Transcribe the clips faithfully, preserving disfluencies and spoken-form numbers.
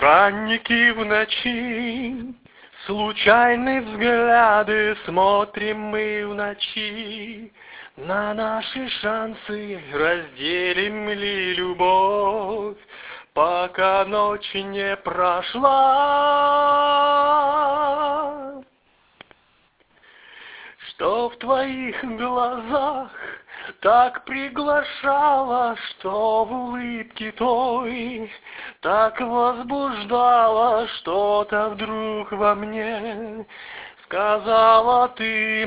Странники в ночи, случайные взгляды, смотрим мы в ночи на наши шансы, разделим ли любовь, пока ночь не прошла. Что в твоих глазах так приглашало, что в улыбке той так возбуждало, что-то вдруг во мне сказала: ты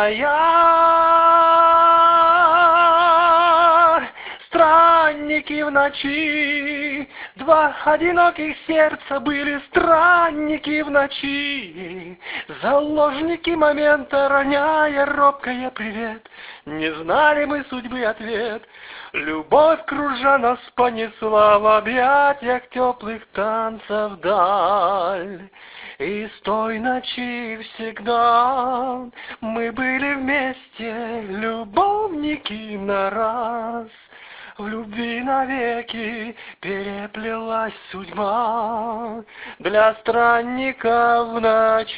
моя. Странники в ночи, два одиноких сердца были странники в ночи, заложники момента, роняя робкое привет. Не знали мы судьбы ответ, любовь, кружа, нас понесла в объятиях теплых танцев вдаль. И с той ночи всегда мы были вместе, любовники на раз. В любви навеки переплелась судьба для странников в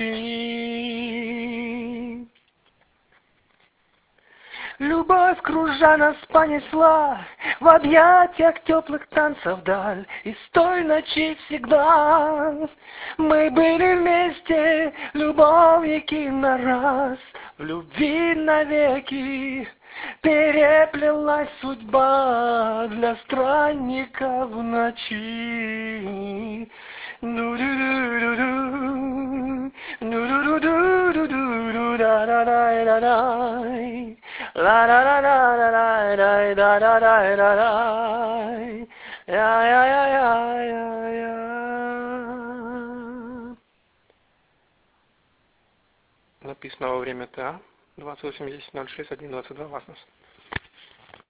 ночи. Любовь, кружа, нас понесла в объятиях теплых танцев вдаль. И с той ночи всегда мы были вместе, любовники на раз. В любви навеки переплелась судьба для странников в ночи. Ну-ду-ду-ду-ду, ну-ду-ду-ду-ду-ду, да-да-да-да-да. Ла-ла-ла-ла-ла-ла-ла-ла-ла-ла-ла-ла. Я-я-я-я-я-я. Написано во время ТА двадцать восемь десять ноль шесть один двадцать два ВАСНОС.